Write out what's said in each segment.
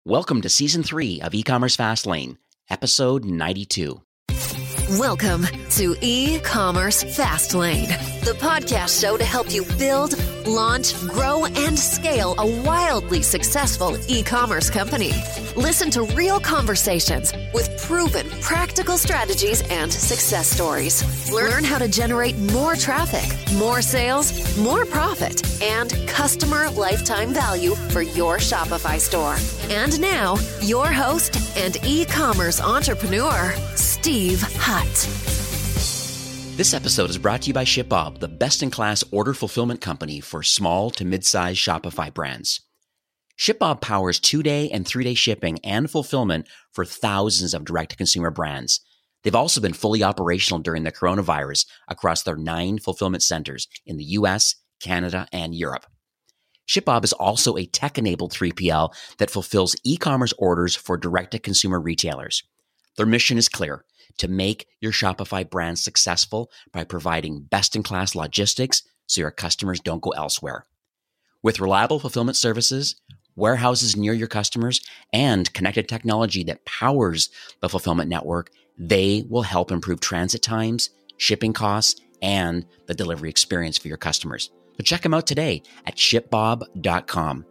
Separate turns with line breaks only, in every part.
Welcome to Season 3 of E-Commerce Fastlane, Episode 92.
Welcome to E-Commerce Fastlane, the podcast show to help you build, launch, grow, and scale a wildly successful e-commerce company. Listen to real conversations with proven practical strategies and success stories. Learn how to generate more traffic, more sales, more profit, and customer lifetime value for your Shopify store. And now, your host and e-commerce entrepreneur, Steve Hutt.
This episode is brought to you by ShipBob, the best-in-class order fulfillment company for small to mid-size Shopify brands. ShipBob powers 2-day and 3-day shipping and fulfillment for thousands of direct-to-consumer brands. They've also been fully operational during the coronavirus across their 9 fulfillment centers in the US, Canada, and Europe. ShipBob is also a tech-enabled 3PL that fulfills e-commerce orders for direct-to-consumer retailers. Their mission is clear: to make your Shopify brand successful by providing best-in-class logistics so your customers don't go elsewhere. With reliable fulfillment services, warehouses near your customers, and connected technology that powers the fulfillment network, they will help improve transit times, shipping costs, and the delivery experience for your customers. So check them out today at shipbob.com.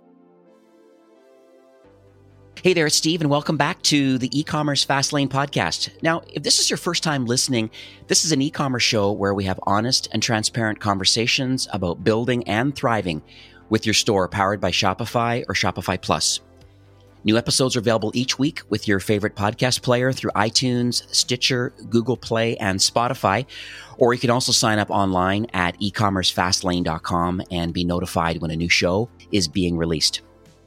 Hey there, it's Steve, and welcome back to the E-Commerce Fastlane podcast. Now, if this is your first time listening, this is an e-commerce show where we have honest and transparent conversations about building and thriving with your store powered by Shopify or Shopify Plus. New episodes are available each week with your favorite podcast player through iTunes, Stitcher, Google Play, and Spotify. Or you can also sign up online at ecommercefastlane.com and be notified when a new show is being released.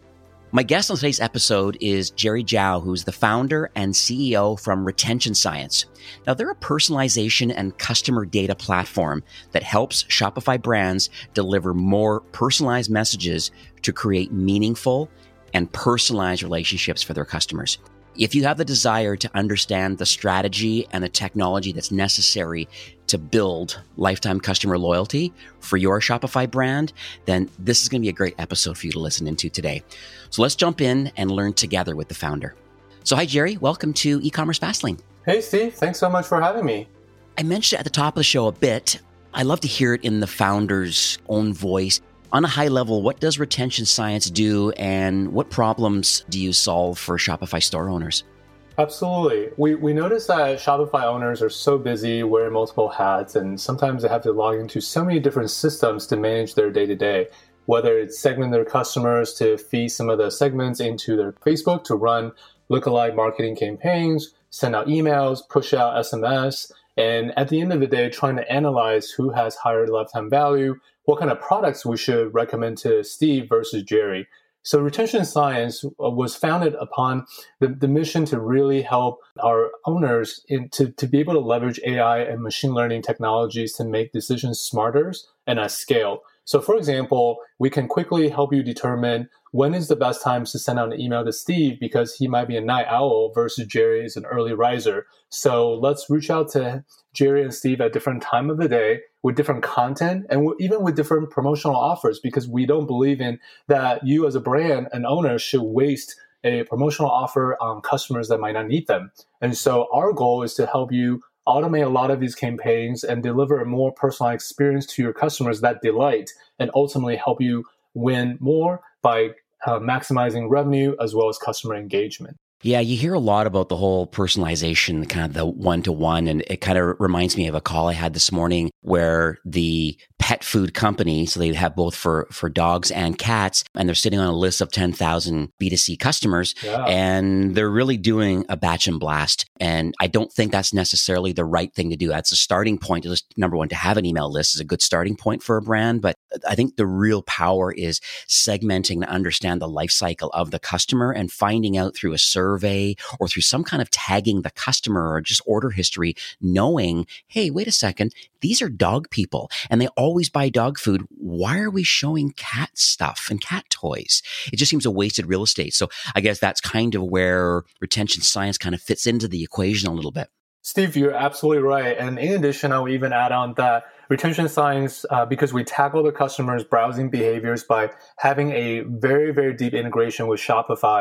My guest on today's episode is Jerry Zhao, who's the founder and CEO from Retention Science. Now, they're a personalization and customer data platform that helps Shopify brands deliver more personalized messages to create meaningful and personalized relationships for their customers. If you have the desire to understand the strategy and the technology that's necessary to build lifetime customer loyalty for your Shopify brand, then this is going to be a great episode for you to listen into today. So let's jump in and learn together with the founder. So hi, Jerry. Welcome to E-Commerce Fastlane.
Hey, Steve. Thanks so much for having me.
I mentioned at the top of the show a bit. I love to hear it in the founder's own voice. On a high level, what does Retention Science do, and what problems do you solve for Shopify store owners?
Absolutely. We notice that Shopify owners are so busy wearing multiple hats, and sometimes they have to log into so many different systems to manage their day-to-day, whether it's segment their customers to feed some of the segments into their Facebook to run lookalike marketing campaigns, send out emails, push out SMS, and at the end of the day, trying to analyze who has higher lifetime value, what kind of products we should recommend to Steve versus Jerry. So Retention Science was founded upon the mission to really help our owners to be able to leverage AI and machine learning technologies to make decisions smarter and at scale. So for example, we can quickly help you determine when is the best time to send out an email to Steve because he might be a night owl versus Jerry is an early riser. So let's reach out to Jerry and Steve at different time of the day with different content and even with different promotional offers, because we don't believe in that you as a brand and owner should waste a promotional offer on customers that might not need them. And so our goal is to help you automate a lot of these campaigns and deliver a more personalized experience to your customers that delight and ultimately help you win more by maximizing revenue as well as customer engagement.
Yeah, you hear a lot about the whole personalization, kind of the one-to-one, and it kind of reminds me of a call I had this morning where the pet food company, so they have both for dogs and cats, and they're sitting on a list of 10,000 B2C customers, and they're really doing a batch and blast. And I don't think that's necessarily the right thing to do. That's a starting point. Just number one, to have an email list is a good starting point for a brand, but I think the real power is segmenting to understand the life cycle of the customer and finding out through a survey or through some kind of tagging the customer or just order history, knowing, hey, wait a second, these are dog people and they always buy dog food. Why are we showing cat stuff and cat toys? It just seems a wasted real estate. So I guess that's kind of where Retention Science kind of fits into the equation a little bit.
Steve, you're absolutely right. And in addition, I will even add on that Retention Science, because we tackle the customer's browsing behaviors by having a very, very deep integration with Shopify,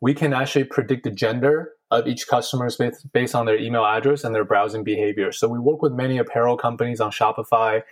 we can actually predict the gender of each customer based on their email address and their browsing behavior. So we work with many apparel companies on Shopify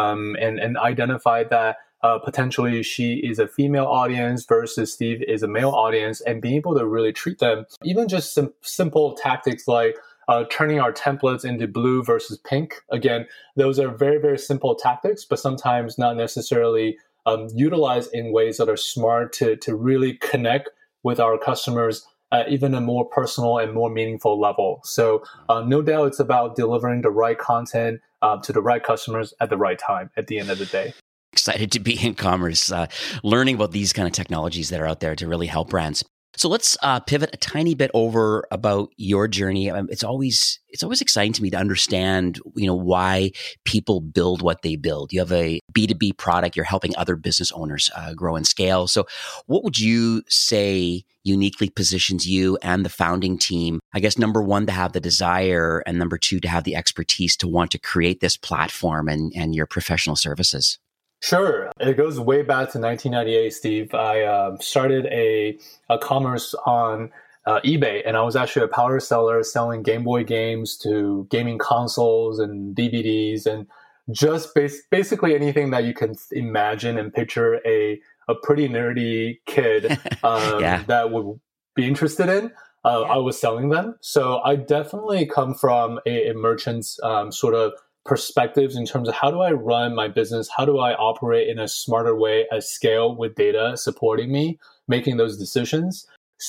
and identify that potentially she is a female audience versus Steve is a male audience, and being able to really treat them, even just simple tactics like turning our templates into blue versus pink. Again, those are very, very simple tactics, but sometimes not necessarily utilized in ways that are smart to really connect with our customers at even a more personal and more meaningful level. So no doubt it's about delivering the right content to the right customers at the right time at the end of the day.
Excited to be in commerce, learning about these kind of technologies that are out there to really help brands. So let's pivot a tiny bit over about your journey. It's always exciting to me to understand, why people build what they build. You have a B2B product. You're helping other business owners grow and scale. So what would you say uniquely positions you and the founding team, I guess, number one, to have the desire, and number two, to have the expertise to want to create this platform and your professional services?
Sure. It goes way back to 1998, Steve. I started a commerce on eBay, and I was actually a power seller selling Game Boy games to gaming consoles and DVDs and just basically anything that you can imagine and picture a pretty nerdy kid that would be interested in. I was selling them. So I definitely come from a merchant's sort of perspectives in terms of how do I run my business? How do I operate in a smarter way at scale with data supporting me, making those decisions?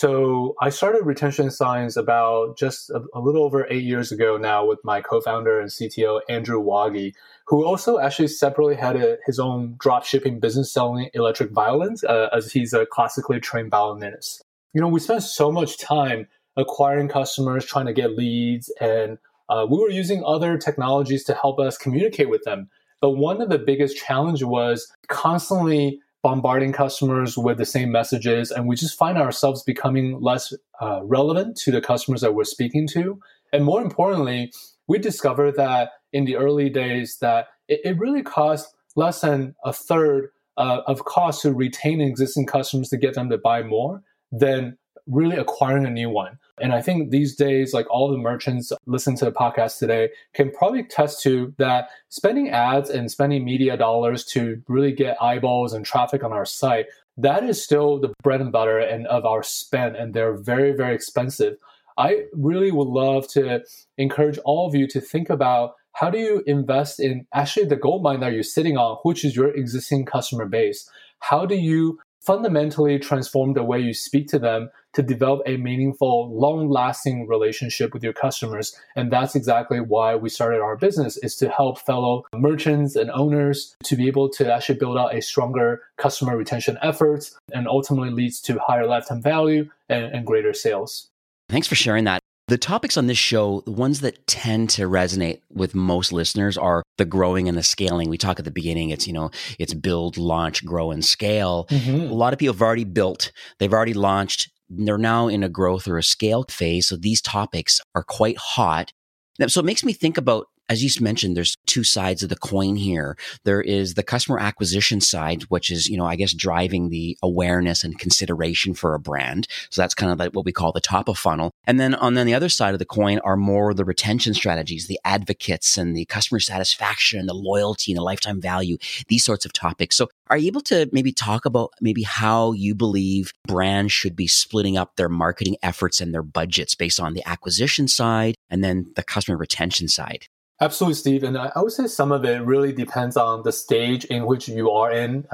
So I started Retention Science about just a little over 8 years ago now with my co-founder and CTO, Andrew Wagi, who also actually separately had his own drop shipping business selling electric violins, as he's a classically trained violinist. We spent so much time acquiring customers, trying to get leads, and we were using other technologies to help us communicate with them. But one of the biggest challenges was constantly bombarding customers with the same messages, and we just find ourselves becoming less relevant to the customers that we're speaking to. And more importantly, we discovered that in the early days that it really cost less than a third of cost to retain existing customers to get them to buy more than really acquiring a new one. And I think these days, like all the merchants listen to the podcast today can probably attest to that spending ads and spending media dollars to really get eyeballs and traffic on our site, that is still the bread and butter and of our spend, and they're very, very expensive. I really would love to encourage all of you to think about how do you invest in actually the gold mine that you're sitting on, which is your existing customer base. How do you fundamentally transform the way you speak to them to develop a meaningful, long-lasting relationship with your customers? And that's exactly why we started our business, is to help fellow merchants and owners to be able to actually build out a stronger customer retention efforts, and ultimately leads to higher lifetime value and greater sales.
Thanks for sharing that. The topics on this show, the ones that tend to resonate with most listeners, are the growing and the scaling. We talk at the beginning, it's build, launch, grow, and scale. Mm-hmm. A lot of people have already built, they've already launched, they're now in a growth or a scale phase. So these topics are quite hot. So it makes me think about, as you mentioned, there's two sides of the coin here. There is the customer acquisition side, which is, I guess, driving the awareness and consideration for a brand. So that's kind of like what we call the top of funnel. And then on the other side of the coin are more the retention strategies, the advocates and the customer satisfaction, the loyalty and the lifetime value, these sorts of topics. So are you able to maybe talk about maybe how you believe brands should be splitting up their marketing efforts and their budgets based on the acquisition side and then the customer retention side?
Absolutely, Steve. And I would say some of it really depends on the stage in which you are in,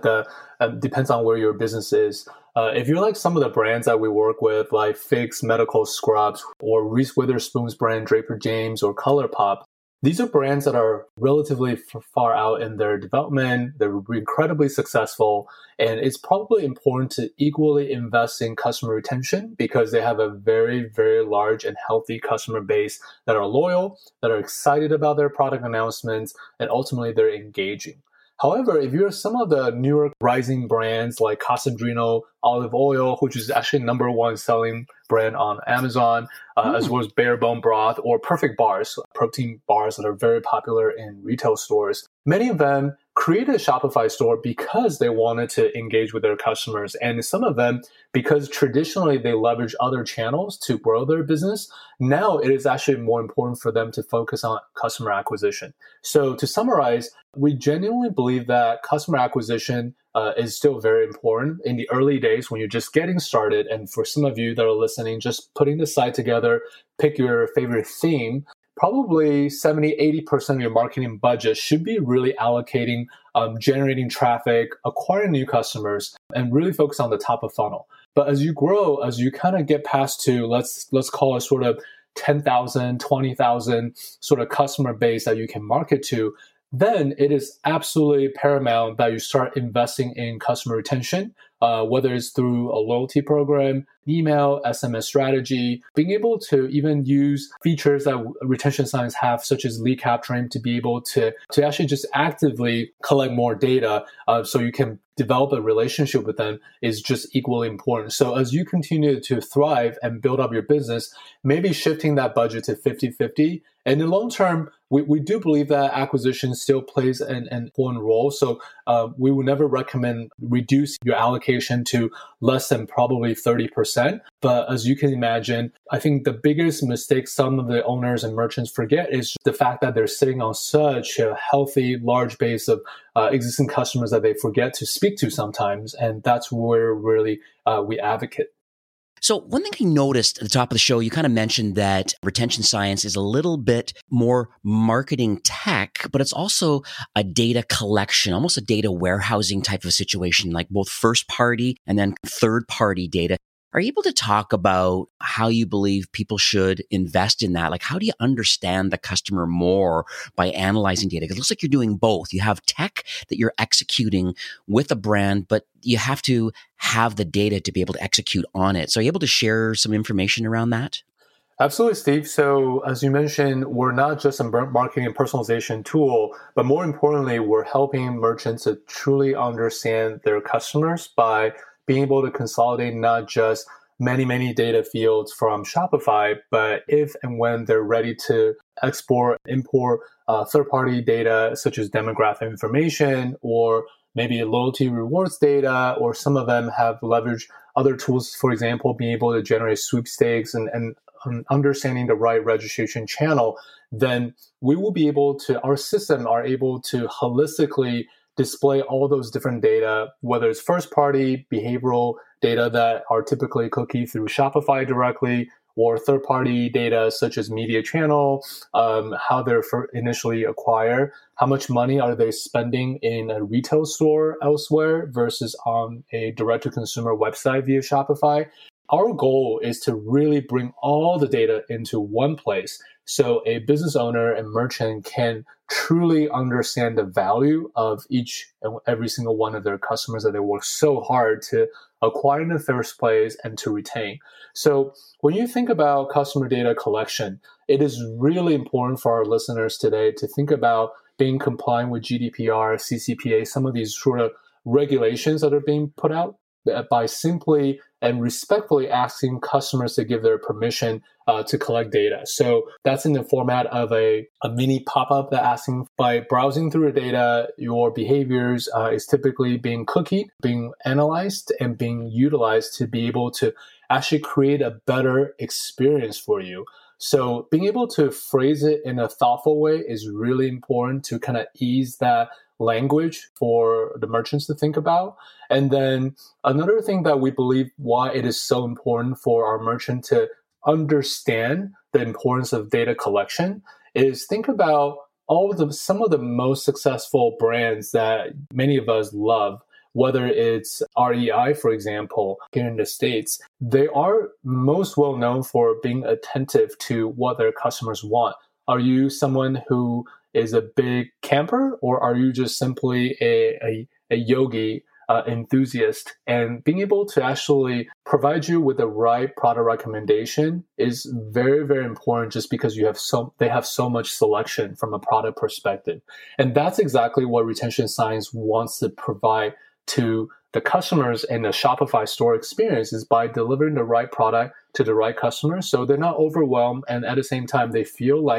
depends on where your business is. If you're like some of the brands that we work with, like Fix Medical Scrubs or Reese Witherspoon's brand Draper James or ColourPop, these are brands that are relatively far out in their development. They're incredibly successful. And it's probably important to equally invest in customer retention because they have a very, very large and healthy customer base that are loyal, that are excited about their product announcements, and ultimately they're engaging. However, if you're some of the newer rising brands like Casadrino Olive Oil, which is actually number one selling brand on Amazon, as well as Bare Bone Broth or Perfect Bars, protein bars that are very popular in retail stores, many of them created a Shopify store because they wanted to engage with their customers. And some of them, because traditionally they leverage other channels to grow their business, now it is actually more important for them to focus on customer acquisition. So to summarize, we genuinely believe that customer acquisition is still very important in the early days when you're just getting started. And for some of you that are listening, just putting the site together, pick your favorite theme. Probably 70-80% of your marketing budget should be really allocating, generating traffic, acquiring new customers, and really focus on the top of funnel. But as you grow, as you kind of get past to, let's call it sort of 10,000, 20,000 sort of customer base that you can market to, then it is absolutely paramount that you start investing in customer retention, whether it's through a loyalty program, email, SMS strategy, being able to even use features that retention science have, such as lead capturing, to be able to actually just actively collect more data so you can develop a relationship with them is just equally important. So as you continue to thrive and build up your business, maybe shifting that budget to 50-50. And in the long term, we do believe that acquisition still plays an important role. So we would never recommend reduce your allocation to less than probably 30%. But as you can imagine, I think the biggest mistake some of the owners and merchants forget is the fact that they're sitting on such a healthy, large base of existing customers that they forget to speak to sometimes. And that's where really we advocate.
So one thing I noticed at the top of the show, you kind of mentioned that retention science is a little bit more marketing tech, but it's also a data collection, almost a data warehousing type of situation, like both first party and then third party data. Are you able to talk about how you believe people should invest in that? Like, how do you understand the customer more by analyzing data? 'Cause it looks like you're doing both. You have tech that you're executing with a brand, but you have to have the data to be able to execute on it. So are you able to share some information around that?
Absolutely, Steve. So as you mentioned, we're not just a marketing and personalization tool, but more importantly, we're helping merchants to truly understand their customers by being able to consolidate not just many data fields from Shopify, but if and when they're ready to import third-party data such as demographic information or maybe loyalty rewards data, or some of them have leveraged other tools, for example, being able to generate sweepstakes and understanding the right registration channel, then we will be able to, our system are able to holistically display all those different data, whether it's first-party behavioral data that are typically cookied through Shopify directly, or third-party data such as media channel, how they're initially acquired, how much money are they spending in a retail store elsewhere versus on a direct-to-consumer website via Shopify. Our goal is to really bring all the data into one place so a business owner and merchant can truly understand the value of each and every single one of their customers that they work so hard to acquire in the first place and to retain. So when you think about customer data collection, it is really important for our listeners today to think about being compliant with GDPR, CCPA, some of these sort of regulations that are being put out, by simply and respectfully asking customers to give their permission to collect data. So that's in the format of a mini pop-up that asking, by browsing through the data, your behaviors is typically being cookied, being analyzed, and being utilized to be able to actually create a better experience for you. So being able to phrase it in a thoughtful way is really important to kind of ease that language for the merchants to think about. And then another thing that we believe why it is so important for our merchant to understand the importance of data collection is think about some of the most successful brands that many of us love, whether it's REI, for example, here in the States. They are most well known for being attentive to what their customers want. Are you someone who is a big camper, or are you just simply a yogi enthusiast? And being able to actually provide you with the right product recommendation is very, very important, just because they have so much selection from a product perspective. And that's exactly what retention science wants to provide to the customers in the Shopify store experience, is by delivering the right product to the right customers, so they're not overwhelmed, and at the same time they feel like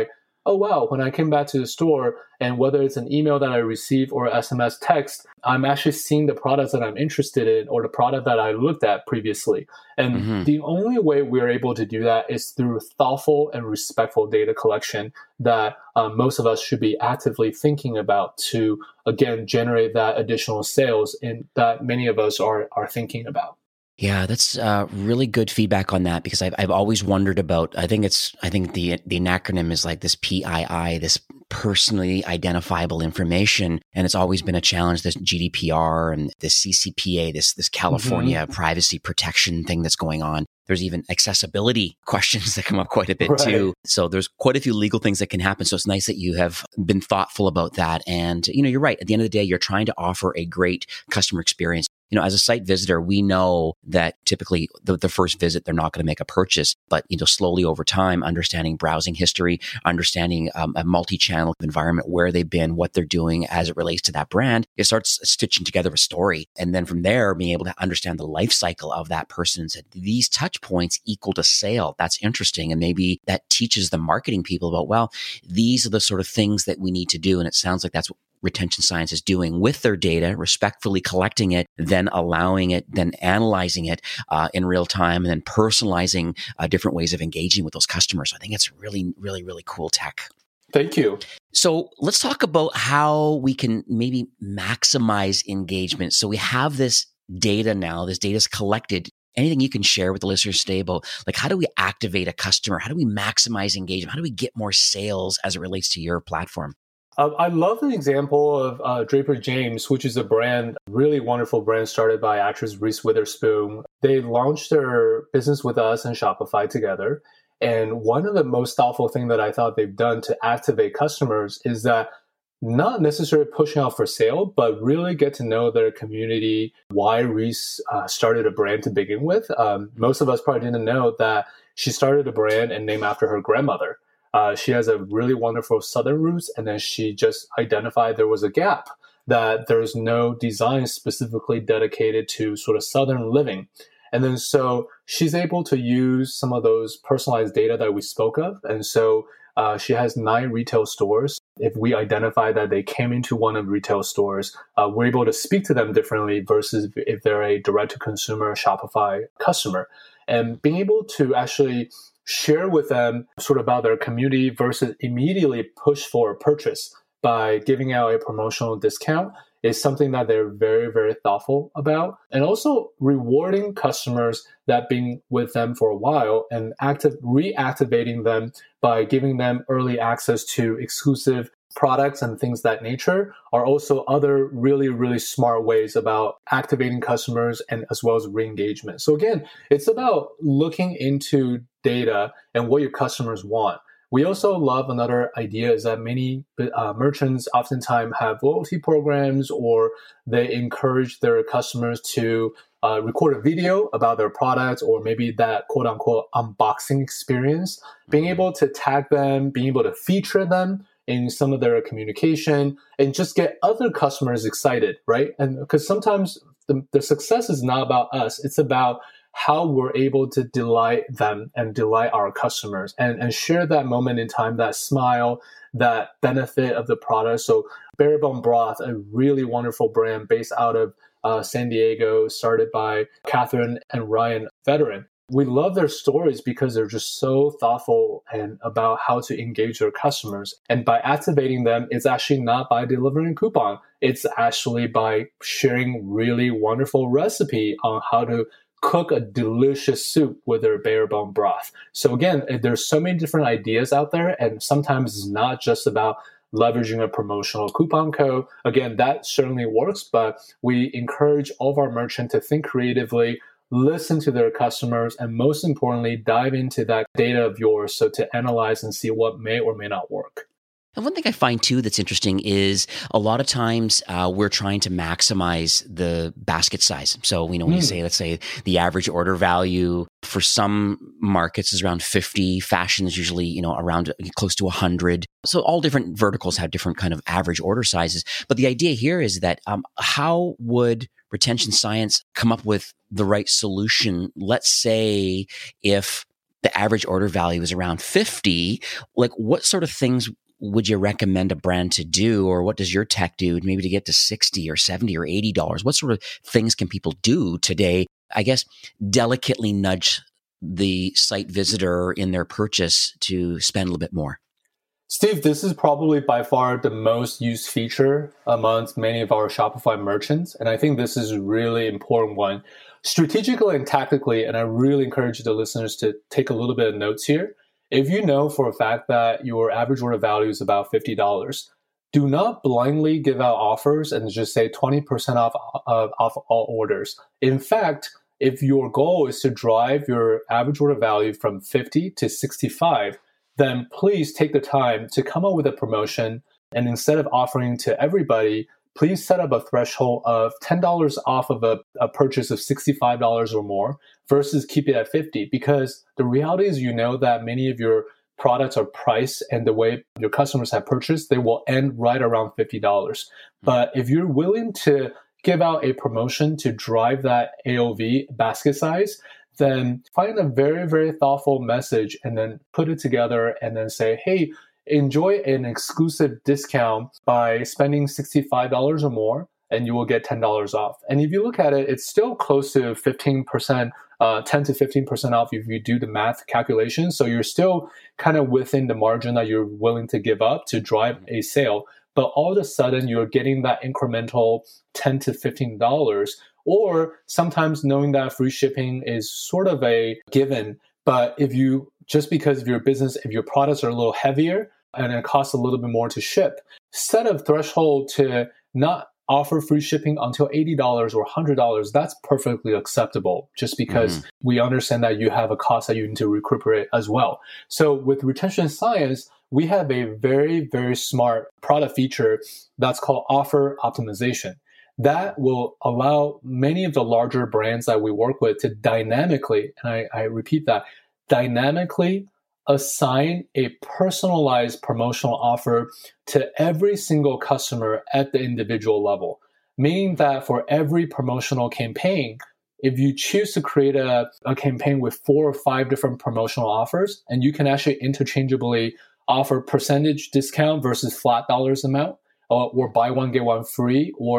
oh, wow, when I came back to the store, and whether it's an email that I receive or SMS text, I'm actually seeing the products that I'm interested in or the product that I looked at previously. And the only way we're able to do that is through thoughtful and respectful data collection that most of us should be actively thinking about to, again, generate that additional sales and that many of us are thinking about.
Yeah, that's really good feedback on that, because I've always wondered about. I think the acronym is like this PII, this personally identifiable information, and it's always been a challenge. This GDPR and this CCPA, this California privacy protection thing that's going on. There's even accessibility questions that come up quite a bit too. So there's quite a few legal things that can happen. So it's nice that you have been thoughtful about that. And you're right. At the end of the day, you're trying to offer a great customer experience. As a site visitor, we know that typically the first visit, they're not going to make a purchase, but, slowly over time, understanding browsing history, understanding a multi-channel environment, where they've been, what they're doing as it relates to that brand, it starts stitching together a story. And then from there, being able to understand the life cycle of that person and say, these touch points equal to sale. That's interesting. And maybe that teaches the marketing people about, well, these are the sort of things that we need to do. And it sounds like that's what retention science is doing with their data, respectfully collecting it, then allowing it, then analyzing it in real time, and then personalizing different ways of engaging with those customers. So I think it's really, really, really cool tech.
Thank you.
So let's talk about how we can maybe maximize engagement. So we have this data now, this data is collected. Anything you can share with the listeners today about, like, how do we activate a customer? How do we maximize engagement? How do we get more sales as it relates to your platform?
I love the example of Draper James, which is a really wonderful brand started by actress Reese Witherspoon. They launched their business with us and Shopify together. And one of the most thoughtful things that I thought they've done to activate customers is that not necessarily pushing out for sale, but really get to know their community, why Reese started a brand to begin with. Most of us probably didn't know that she started a brand and named after her grandmother. She has a really wonderful Southern roots, and then she just identified there was a gap, that there's no design specifically dedicated to sort of Southern living. And then so she's able to use some of those personalized data that we spoke of. And so she has 9 retail stores. If we identify that they came into one of the retail stores, we're able to speak to them differently versus if they're a direct-to-consumer Shopify customer. And being able to actually share with them sort of about their community versus immediately push for a purchase by giving out a promotional discount is something that they're very, very thoughtful about. And also rewarding customers that been with them for a while and reactivating them by giving them early access to exclusive products and things that nature are also other really, really smart ways about activating customers and as well as re-engagement. So again, it's about looking into data and what your customers want. We also love another idea is that many merchants oftentimes have loyalty programs, or they encourage their customers to record a video about their products, or maybe that quote unquote unboxing experience, being able to tag them, being able to feature them in some of their communication and just get other customers excited, right? And because sometimes the success is not about us, it's about how we're able to delight them and delight our customers and share that moment in time, that smile, that benefit of the product. So Barrebone Broth, a really wonderful brand based out of San Diego, started by Catherine and Ryan Veteran. We love their stories because they're just so thoughtful and about how to engage their customers. And by activating them, it's actually not by delivering a coupon. It's actually by sharing really wonderful recipe on how to cook a delicious soup with their Barrebone broth. So again, there's so many different ideas out there, and sometimes it's not just about leveraging a promotional coupon code. Again, that certainly works, but we encourage all of our merchants to think creatively, listen to their customers, and most importantly, dive into that data of yours so to analyze and see what may or may not work.
And one thing I find too that's interesting is a lot of times we're trying to maximize the basket size. So, when you say, let's say the average order value for some markets is around 50, fashion is usually, around close to 100. So all different verticals have different kind of average order sizes. But the idea here is that how would retention science come up with the right solution? Let's say if the average order value is around 50, like what sort of things would you recommend a brand to do, or what does your tech do maybe to get to 60 or 70 or $80? What sort of things can people do today, I guess, delicately nudge the site visitor in their purchase to spend a little bit more?
Steve, this is probably by far the most used feature amongst many of our Shopify merchants. And I think this is a really important one. Strategically and tactically, and I really encourage the listeners to take a little bit of notes here. If you know for a fact that your average order value is about $50, do not blindly give out offers and just say 20% off all orders. In fact, if your goal is to drive your average order value from 50 to 65, then please take the time to come up with a promotion. And instead of offering to everybody, please set up a threshold of $10 off of a purchase of $65 or more versus keep it at 50. Because the reality is, you know that many of your products are priced and the way your customers have purchased, they will end right around $50. But if you're willing to give out a promotion to drive that AOV basket size, then find a very, very thoughtful message and then put it together and then say, hey, enjoy an exclusive discount by spending $65 or more, and you will get $10 off. And if you look at it, it's still close to 15%, 10 to 15% off if you do the math calculation. So you're still kind of within the margin that you're willing to give up to drive a sale. But all of a sudden, you're getting that incremental $10 to $15, or sometimes knowing that free shipping is sort of a given. But just because of your business, if your products are a little heavier and it costs a little bit more to ship, set a threshold to not offer free shipping until $80 or $100. That's perfectly acceptable, just because we understand that you have a cost that you need to recuperate as well. So with Retention Science, we have a very, very smart product feature that's called offer optimization. That will allow many of the larger brands that we work with to dynamically, and I repeat that, dynamically assign a personalized promotional offer to every single customer at the individual level. Meaning that for every promotional campaign, if you choose to create a campaign with 4 or 5 different promotional offers, and you can actually interchangeably offer percentage discount versus flat dollars amount, or buy one, get one free, or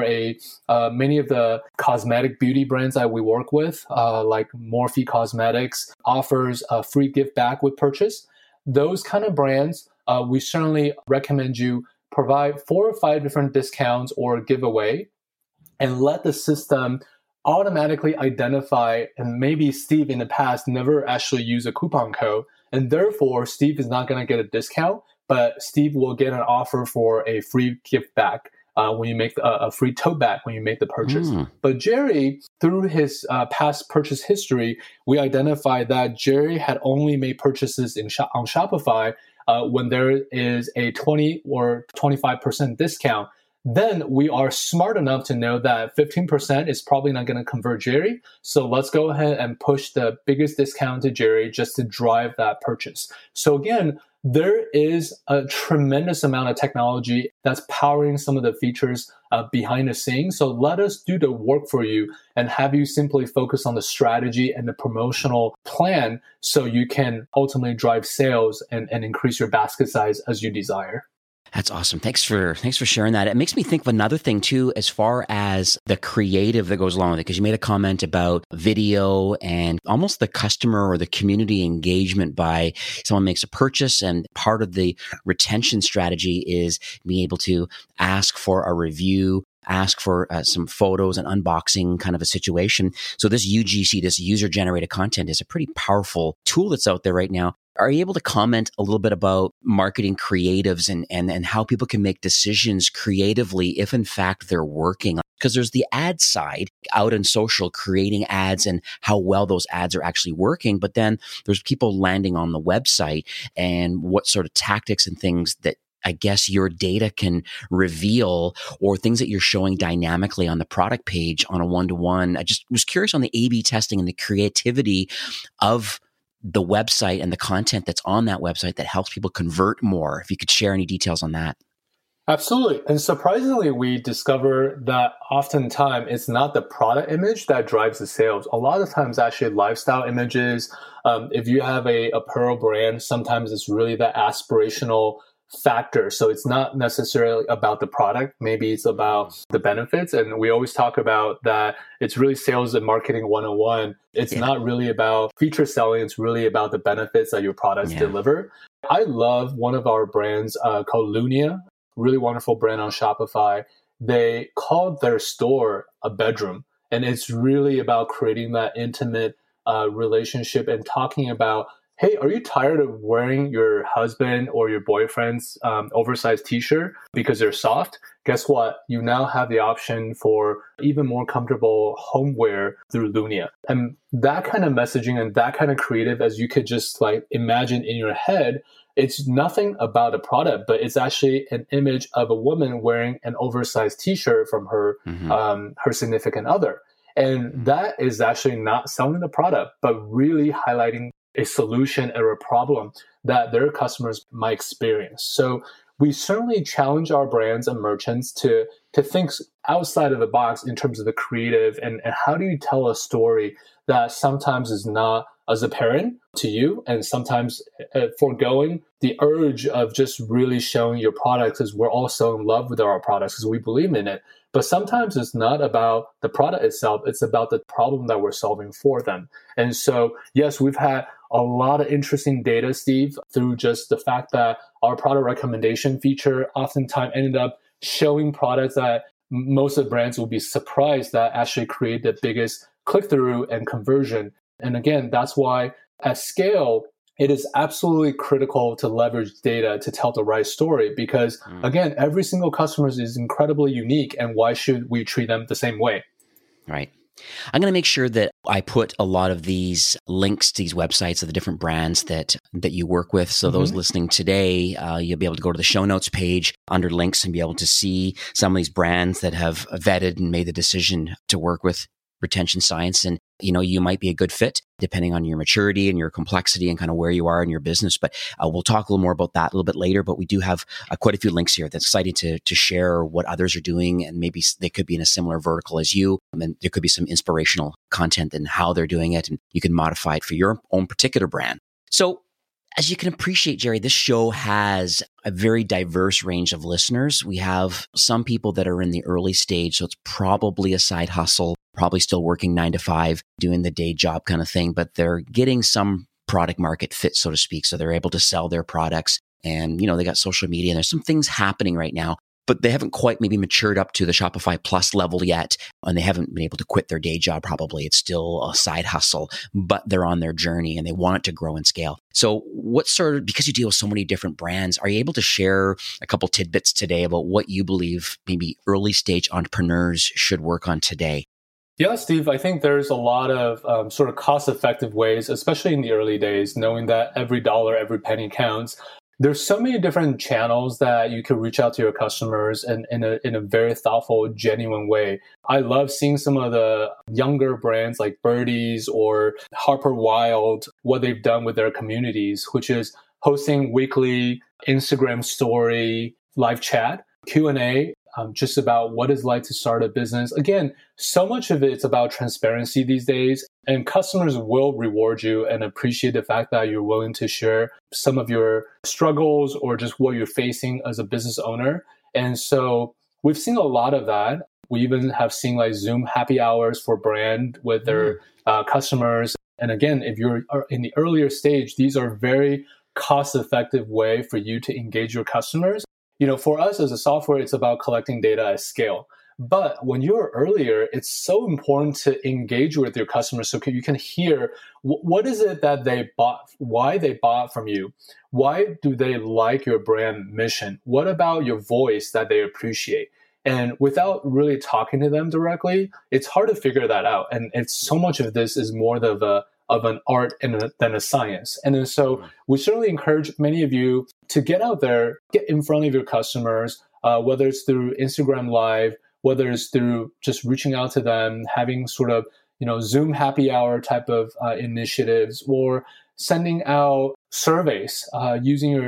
many of the cosmetic beauty brands that we work with, like Morphe Cosmetics, offers a free gift back with purchase. Those kind of brands, we certainly recommend you provide 4 or 5 different discounts or giveaway, and let the system automatically identify, and maybe Steve in the past never actually used a coupon code, and therefore Steve is not going to get a discount, but Steve will get an offer for a free gift back when you make a free tote bag when you make the purchase. But Jerry, through his past purchase history, we identified that Jerry had only made purchases on Shopify when there is a 20 or 25% discount. Then we are smart enough to know that 15% is probably not going to convert Jerry. So let's go ahead and push the biggest discount to Jerry just to drive that purchase. So again, there is a tremendous amount of technology that's powering some of the features behind the scenes. So let us do the work for you and have you simply focus on the strategy and the promotional plan so you can ultimately drive sales and increase your basket size as you desire.
That's awesome. Thanks for sharing that. It makes me think of another thing too, as far as the creative that goes along with it, because you made a comment about video and almost the customer or the community engagement by someone makes a purchase, and part of the retention strategy is being able to ask for a review, ask for some photos and unboxing kind of a situation. So this UGC, this user-generated content, is a pretty powerful tool that's out there right now. Are you able to comment a little bit about marketing creatives and how people can make decisions creatively if in fact they're working? Because there's the ad side out in social, creating ads and how well those ads are actually working. But then there's people landing on the website and what sort of tactics and things that I guess your data can reveal, or things that you're showing dynamically on the product page on a one-to-one. I just was curious on the A/B testing and the creativity of the website and the content that's on that website that helps people convert more. If you could share any details on that.
Absolutely. And surprisingly, we discover that oftentimes it's not the product image that drives the sales. A lot of times, actually, lifestyle images. If you have a apparel brand, sometimes it's really the aspirational factor. So it's not necessarily about the product. Maybe it's about the benefits. And we always talk about that it's really sales and marketing 101. It's not really about feature selling. It's really about the benefits that your products deliver. I love one of our brands called Lunia. Really wonderful brand on Shopify. They called their store a bedroom. And it's really about creating that intimate relationship and talking about, hey, are you tired of wearing your husband or your boyfriend's oversized t-shirt because they're soft? Guess what? You now have the option for even more comfortable homeware through Lunia. And that kind of messaging and that kind of creative, as you could just like imagine in your head, it's nothing about a product, but it's actually an image of a woman wearing an oversized t-shirt from her her significant other. And that is actually not selling the product, but really highlighting a solution or a problem that their customers might experience. So we certainly challenge our brands and merchants to think outside of the box in terms of the creative and how do you tell a story that sometimes is not as apparent to you, and sometimes foregoing the urge of just really showing your products, because we're all so in love with our products because we believe in it. But sometimes it's not about the product itself, it's about the problem that we're solving for them. And so, yes, we've had a lot of interesting data, Steve, through just the fact that our product recommendation feature oftentimes ended up showing products that most of the brands will be surprised that actually create the biggest click-through and conversion. And again, that's why at scale, it is absolutely critical to leverage data to tell the right story because, again, every single customer is incredibly unique. And why should we treat them the same way?
Right. I'm going to make sure that I put a lot of these links to these websites of the different brands that you work with. So those listening today, you'll be able to go to the show notes page under links and be able to see some of these brands that have vetted and made the decision to work with Retention Science. And, you might be a good fit depending on your maturity and your complexity and kind of where you are in your business. But we'll talk a little more about that a little bit later. But we do have quite a few links here that's exciting to share what others are doing. And maybe they could be in a similar vertical as you. And there could be some inspirational content in how they're doing it. And you can modify it for your own particular brand. So as you can appreciate, Jerry, this show has a very diverse range of listeners. We have some people that are in the early stage, so it's probably a side hustle, probably still working 9 to 5, doing the day job kind of thing, but they're getting some product market fit, so to speak. So they're able to sell their products and, they got social media and there's some things happening right now, but they haven't quite maybe matured up to the Shopify Plus level yet. And they haven't been able to quit their day job. Probably it's still a side hustle, but they're on their journey and they want it to grow and scale. So because you deal with so many different brands, are you able to share a couple tidbits today about what you believe maybe early stage entrepreneurs should work on today?
Yeah, Steve, I think there's a lot of sort of cost-effective ways, especially in the early days, knowing that every dollar, every penny counts. There's so many different channels that you can reach out to your customers in a very thoughtful, genuine way. I love seeing some of the younger brands like Birdies or Harper Wild, what they've done with their communities, which is hosting weekly Instagram story, live chat, Q&A, just about what it's like to start a business. Again, so much of it's about transparency these days, and customers will reward you and appreciate the fact that you're willing to share some of your struggles or just what you're facing as a business owner. And so we've seen a lot of that. We even have seen like Zoom happy hours for brand with their customers. And again, if you're in the earlier stage, these are very cost-effective way for you to engage your customers. For us as a software, it's about collecting data at scale. But when you're earlier, it's so important to engage with your customers so you can hear what is it that they bought, why they bought from you, why do they like your brand mission, what about your voice that they appreciate. And without really talking to them directly, it's hard to figure that out. And it's so much of this is more of an art than a science. And then so we certainly encourage many of you to get out there, get in front of your customers, whether it's through Instagram Live, whether it's through just reaching out to them, having sort of, Zoom happy hour type of initiatives, or sending out surveys using your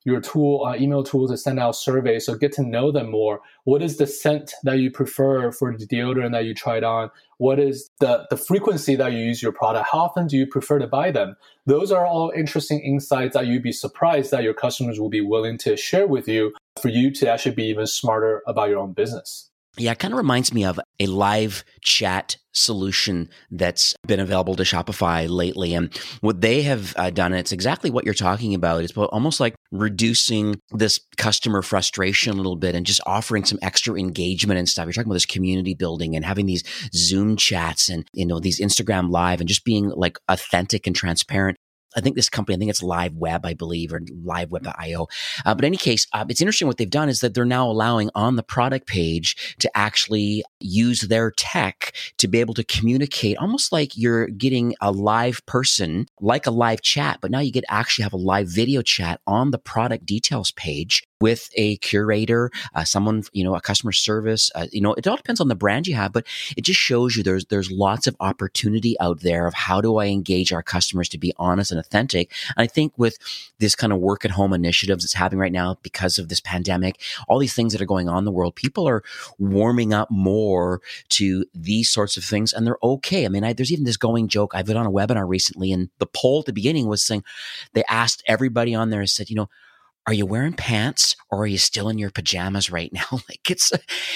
your tool, email tool to send out surveys. So get to know them more. What is the scent that you prefer for the deodorant that you tried on? What is the frequency that you use your product? How often do you prefer to buy them? Those are all interesting insights that you'd be surprised that your customers will be willing to share with you for you to actually be even smarter about your own business.
Yeah, it kind of reminds me of a live chat solution that's been available to Shopify lately. And what they have done, it's exactly what you're talking about. It's almost like reducing this customer frustration a little bit and just offering some extra engagement and stuff. You're talking about this community building and having these Zoom chats and, these Instagram live and just being like authentic and transparent. I think this company, I think it's Live Web, I believe, or liveweb.io. But in any case, it's interesting what they've done is that they're now allowing on the product page to actually use their tech to be able to communicate almost like you're getting a live person, like a live chat, but now you get actually have a live video chat on the product details page with a curator, someone, a customer service. It all depends on the brand you have, but it just shows you there's lots of opportunity out there of how do I engage our customers to be honest and authentic. And I think with this kind of work at home initiatives that's happening right now because of this pandemic, all these things that are going on in the world, people are warming up more to these sorts of things, and they're okay. I mean, there's even this going joke. I've been on a webinar recently, and the poll at the beginning was saying, they asked everybody on there and said, are you wearing pants or are you still in your pajamas right now? Like it's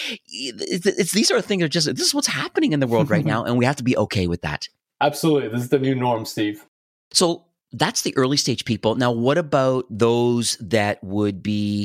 these are things this is what's happening in the world right now. And we have to be okay with that.
Absolutely. This is the new norm, Steve.
So that's the early stage people. Now, what about those that would be,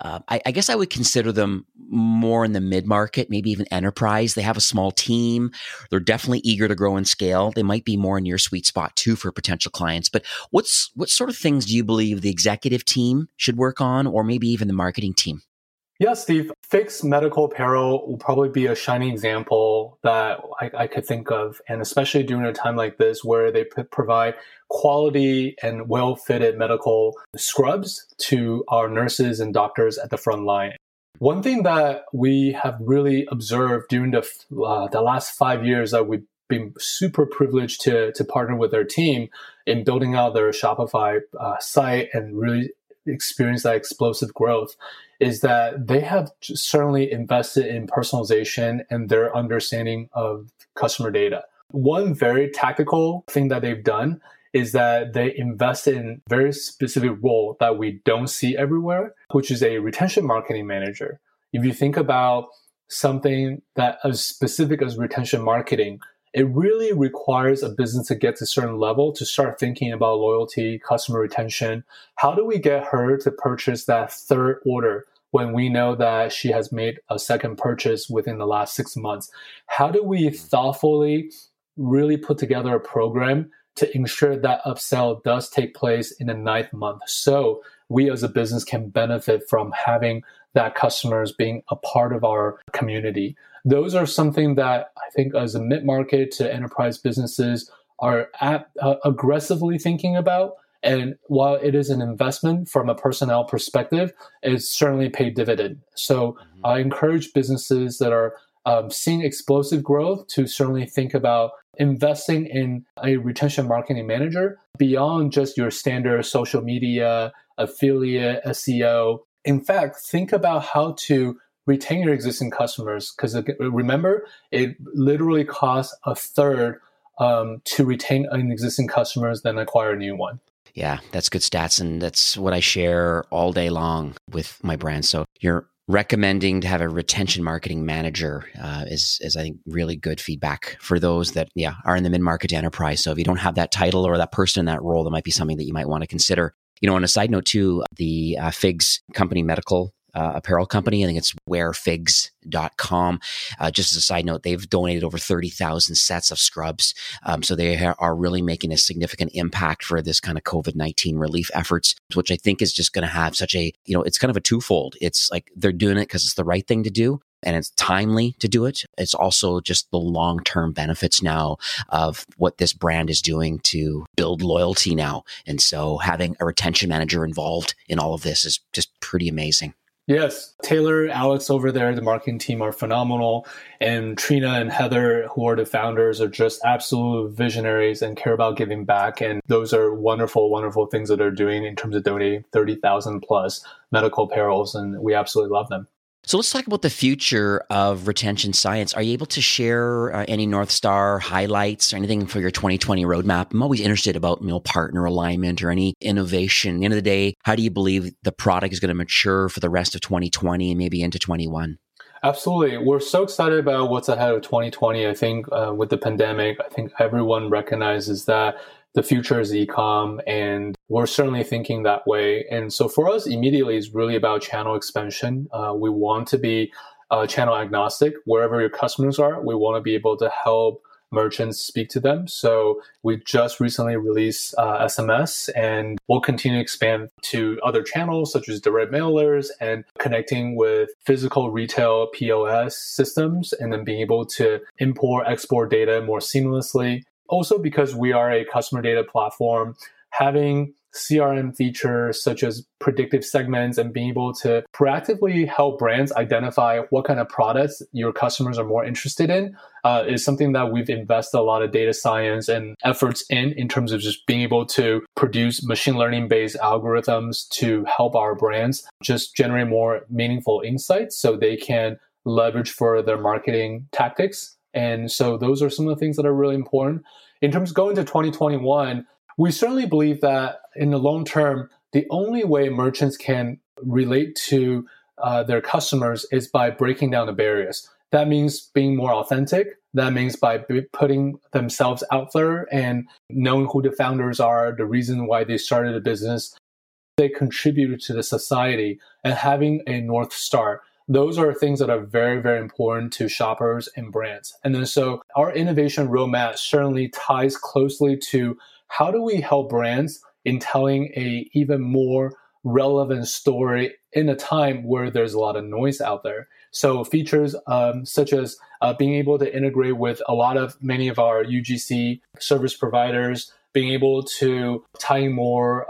I guess I would consider them more in the mid-market, maybe even enterprise. They have a small team. They're definitely eager to grow and scale. They might be more in your sweet spot too for potential clients. But what sort of things do you believe the executive team should work on, or maybe even the marketing team?
Yeah, Steve, Fix Medical Apparel will probably be a shining example that I could think of, and especially during a time like this where they provide quality and well-fitted medical scrubs to our nurses and doctors at the front line. One thing that we have really observed during the last 5 years that we've been super privileged to partner with their team in building out their Shopify site and really experience that explosive growth is that they have certainly invested in personalization and their understanding of customer data. One very tactical thing that they've done is that they invest in a very specific role that we don't see everywhere, which is a retention marketing manager. If you think about something that as specific as retention marketing, it really requires a business to get to a certain level to start thinking about loyalty, customer retention. How do we get her to purchase that third order when we know that she has made a second purchase within the last 6 months? How do we thoughtfully really put together a program to ensure that upsell does take place in the 9th month so we as a business can benefit from having that customers being a part of our community? Those are something that I think as a mid-market to enterprise businesses are aggressively thinking about. And while it is an investment from a personnel perspective, it's certainly paid dividend. So I encourage businesses that are seeing explosive growth to certainly think about investing in a retention marketing manager beyond just your standard social media, affiliate, SEO. In fact, think about how to retain your existing customers, because remember, it literally costs a third to retain an existing customers than acquire a new one.
Yeah, that's good stats. And that's what I share all day long with my brand. So you're recommending to have a retention marketing manager is I think really good feedback for those that are in the mid-market to enterprise. So if you don't have that title or that person in that role, that might be something that you might want to consider. On a side note too, the Figs company, medical apparel company, I think it's wearfigs.com. Just as a side note, they've donated over 30,000 sets of scrubs. So they are really making a significant impact for this kind of COVID-19 relief efforts, which I think is just going to have such a, it's kind of a twofold. It's like they're doing it because it's the right thing to do, and it's timely to do it. It's also just the long-term benefits now of what this brand is doing to build loyalty now. And so having a retention manager involved in all of this is just pretty amazing.
Yes, Taylor, Alex over there, the marketing team are phenomenal. And Trina and Heather, who are the founders, are just absolute visionaries and care about giving back. And those are wonderful, wonderful things that they're doing in terms of donating 30,000 plus medical apparels. And we absolutely love them.
So let's talk about the future of retention science. Are you able to share any North Star highlights or anything for your 2020 roadmap? I'm always interested about partner alignment or any innovation. At the end of the day, how do you believe the product is going to mature for the rest of 2020 and maybe into 21?
Absolutely. We're so excited about what's ahead of 2020. I think with the pandemic, I think everyone recognizes that the future is e-com, and we're certainly thinking that way. And so for us, immediately, it's really about channel expansion. We want to be channel agnostic. Wherever your customers are, we want to be able to help merchants speak to them. So we just recently released SMS, and we'll continue to expand to other channels such as direct mailers and connecting with physical retail POS systems, and then being able to import, export data more seamlessly. Also, because we are a customer data platform, having CRM features such as predictive segments and being able to proactively help brands identify what kind of products your customers are more interested in is something that we've invested a lot of data science and efforts in terms of just being able to produce machine learning based algorithms to help our brands just generate more meaningful insights so they can leverage for their marketing tactics. And so those are some of the things that are really important. In terms of going to 2021, we certainly believe that in the long term, the only way merchants can relate to their customers is by breaking down the barriers. That means being more authentic. That means by putting themselves out there and knowing who the founders are, the reason why they started a business, they contributed to the society, and having a North Star. Those are things that are very, very important to shoppers and brands. And then so our innovation roadmap certainly ties closely to how do we help brands in telling a even more relevant story in a time where there's a lot of noise out there. So features such as being able to integrate with many of our UGC service providers, being able to tie in more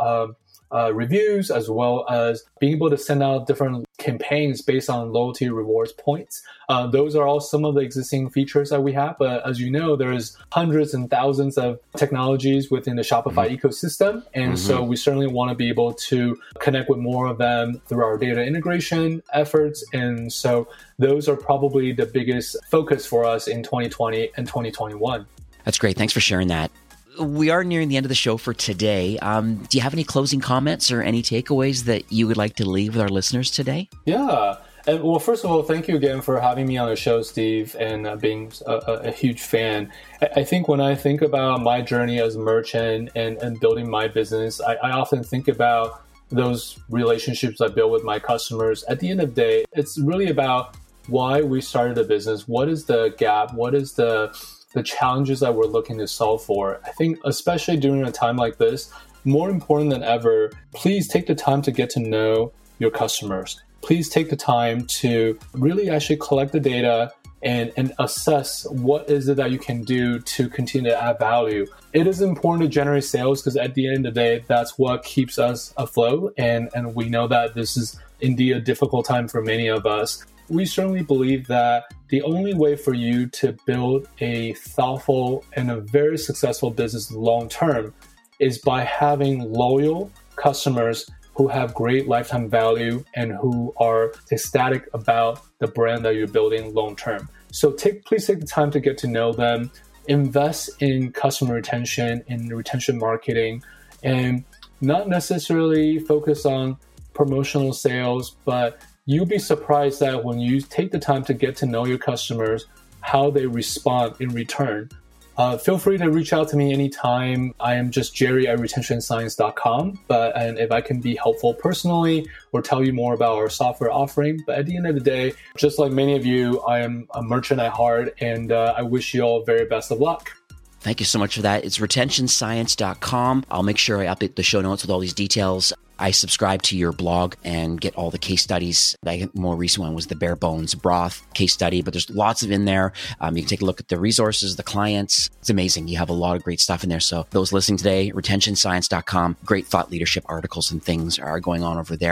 reviews, as well as being able to send out different campaigns based on loyalty rewards points. Those are all some of the existing features that we have. But as you know, there's hundreds and thousands of technologies within the Shopify ecosystem. And so we certainly want to be able to connect with more of them through our data integration efforts. And so those are probably the biggest focus for us in 2020 and 2021.
That's great. Thanks for sharing that. We are nearing the end of the show for today. Do you have any closing comments or any takeaways that you would like to leave with our listeners today?
Yeah. And well, first of all, thank you again for having me on the show, Steve, and being a huge fan. I think when I think about my journey as a merchant and building my business, I often think about those relationships I built with my customers. At the end of the day, it's really about why we started a business. What is the gap? What is the challenges that we're looking to solve for? I think especially during a time like this, more important than ever, please take the time to get to know your customers. Please take the time to really actually collect the data and assess what is it that you can do to continue to add value. It is important to generate sales because at the end of the day, that's what keeps us afloat. And we know that this is indeed a difficult time for many of us. We certainly believe that the only way for you to build a thoughtful and a very successful business long term is by having loyal customers who have great lifetime value and who are ecstatic about the brand that you're building long term. So please take the time to get to know them, invest in customer retention, in retention marketing, and not necessarily focus on promotional sales, but you'll be surprised that when you take the time to get to know your customers, how they respond in return. Feel free to reach out to me anytime. I am just jerry@retentionscience.com. And if I can be helpful personally or tell you more about our software offering. But at the end of the day, just like many of you, I am a merchant at heart, and I wish you all very best of luck.
Thank you so much for that. It's retentionscience.com. I'll make sure I update the show notes with all these details. I subscribe to your blog and get all the case studies. The more recent one was the Bare Bones Broth case study, but there's lots of in there. You can take a look at the resources, the clients. It's amazing. You have a lot of great stuff in there. So those listening today, retentionscience.com, great thought leadership articles and things are going on over there.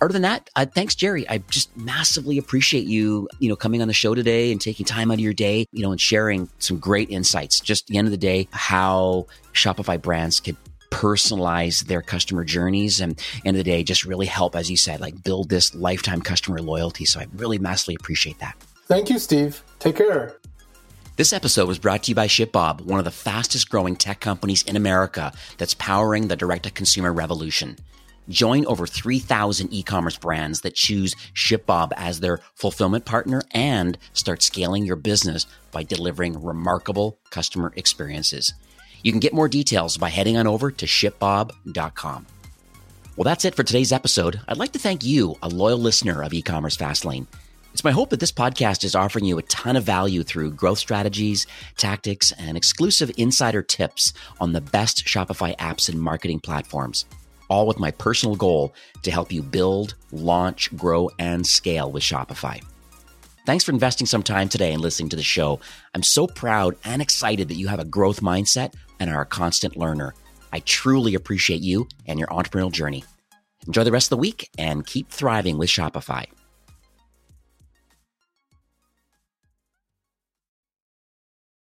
Other than that, thanks, Jerry. I just massively appreciate you, coming on the show today and taking time out of your day, and sharing some great insights. Just at the end of the day, how Shopify brands could personalize their customer journeys and end of the day, just really help, as you said, like build this lifetime customer loyalty. So I really massively appreciate that.
Thank you, Steve. Take care.
This episode was brought to you by ShipBob, one of the fastest growing tech companies in America that's powering the direct-to-consumer revolution. Join over 3,000 e-commerce brands that choose ShipBob as their fulfillment partner and start scaling your business by delivering remarkable customer experiences. You can get more details by heading on over to shipbob.com. Well, that's it for today's episode. I'd like to thank you, a loyal listener of E-commerce Fastlane. It's my hope that this podcast is offering you a ton of value through growth strategies, tactics, and exclusive insider tips on the best Shopify apps and marketing platforms, all with my personal goal to help you build, launch, grow, and scale with Shopify. Thanks for investing some time today and listening to the show. I'm so proud and excited that you have a growth mindset and are a constant learner. I truly appreciate you and your entrepreneurial journey. Enjoy the rest of the week and keep thriving with Shopify.